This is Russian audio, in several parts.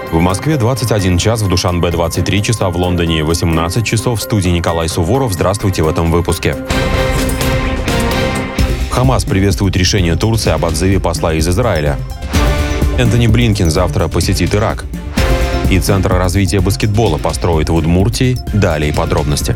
В Москве 21 час, в Душанбе 23 часа, в Лондоне 18 часов. В студии Николай Суворов. Здравствуйте в этом выпуске. Хамас приветствует решение Турции об отзыве посла из Израиля. Энтони Блинкен завтра посетит Ирак. И Центр развития баскетбола построит в Удмуртии. Далее подробности.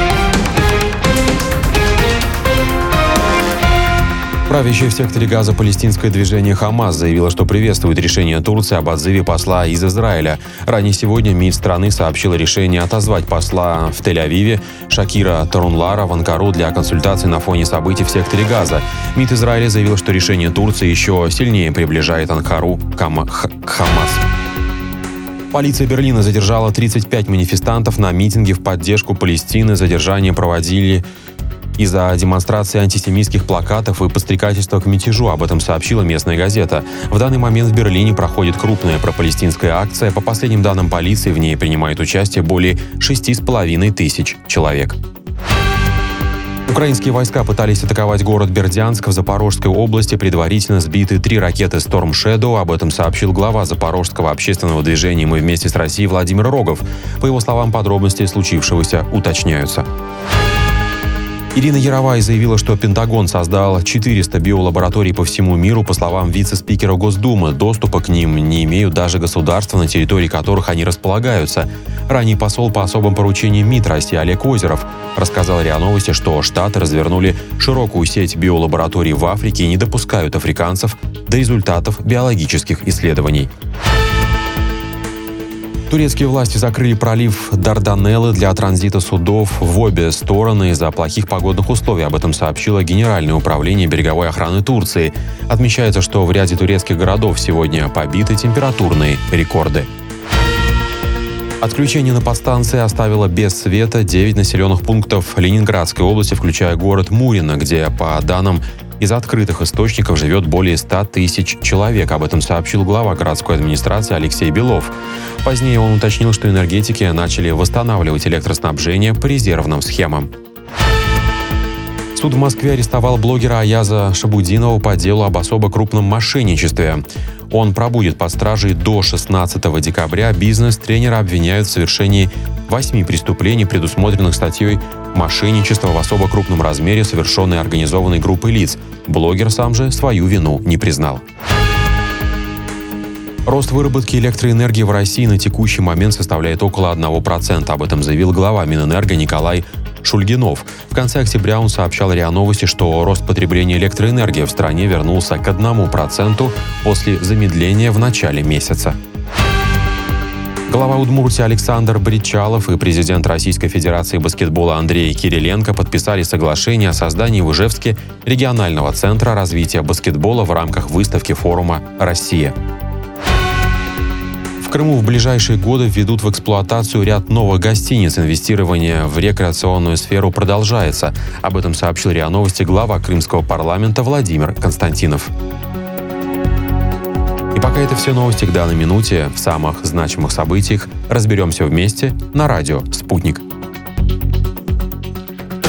Правящее в секторе Газа палестинское движение «Хамас» заявило, что приветствует решение Турции об отзыве посла из Израиля. Ранее сегодня МИД страны сообщил решение отозвать посла в Тель-Авиве Шакира Тарунлара в Анкару для консультаций на фоне событий в секторе Газа. МИД Израиля заявил, что решение Турции еще сильнее приближает Анкару к Хамас. Полиция Берлина задержала 35 манифестантов на митинге в поддержку Палестины. Задержание проводили из-за демонстрации антисемитских плакатов и подстрекательства к мятежу. Об этом сообщила местная газета. В данный момент в Берлине проходит крупная пропалестинская акция. По последним данным полиции, в ней принимает участие более 6,5 тысяч человек. Украинские войска пытались атаковать город Бердянск в Запорожской области. Предварительно сбиты 3 ракеты Storm Shadow. Об этом сообщил глава Запорожского общественного движения «Мы вместе с Россией» Владимир Рогов. По его словам, подробности случившегося уточняются. Ирина Яровая заявила, что Пентагон создал 400 биолабораторий по всему миру. По словам вице-спикера Госдумы, доступа к ним не имеют даже государства, на территории которых они располагаются. Ранее посол по особым поручениям МИД России Олег Озеров рассказал РИА Новости, что Штаты развернули широкую сеть биолабораторий в Африке и не допускают африканцев до результатов биологических исследований. Турецкие власти закрыли пролив Дарданеллы для транзита судов в обе стороны из-за плохих погодных условий. Об этом сообщило Генеральное управление береговой охраны Турции. Отмечается, что в ряде турецких городов сегодня побиты температурные рекорды. Отключение на подстанции оставило без света 9 населенных пунктов Ленинградской области, включая город Мурино, где, по данным из открытых источников, живет более 100 тысяч человек. Об этом сообщил глава городской администрации Алексей Белов. Позднее он уточнил, что энергетики начали восстанавливать электроснабжение по резервным схемам. Суд в Москве арестовал блогера Аяза Шабудинова по делу об особо крупном мошенничестве. Он пробудет под стражей до 16 декабря. Бизнес-тренера обвиняют в совершении 8 преступлений, предусмотренных статьей «Мошенничество в особо крупном размере, совершенной организованной группой лиц». Блогер сам же свою вину не признал. Рост выработки электроэнергии в России на текущий момент составляет около 1%. Об этом заявил глава Минэнерго Николай Шульгинов. В конце октября он сообщал РИА Новости, что рост потребления электроэнергии в стране вернулся к 1% после замедления в начале месяца. Глава Удмуртии Александр Бричалов и президент Российской Федерации баскетбола Андрей Кириленко подписали соглашение о создании в Ижевске регионального центра развития баскетбола в рамках выставки форума «Россия». В Крыму в ближайшие годы введут в эксплуатацию ряд новых гостиниц. Инвестирование в рекреационную сферу продолжается. Об этом сообщил РИА Новости глава Крымского парламента Владимир Константинов. И пока это все новости к данной минуте. В самых значимых событиях разберемся вместе на радио «Спутник».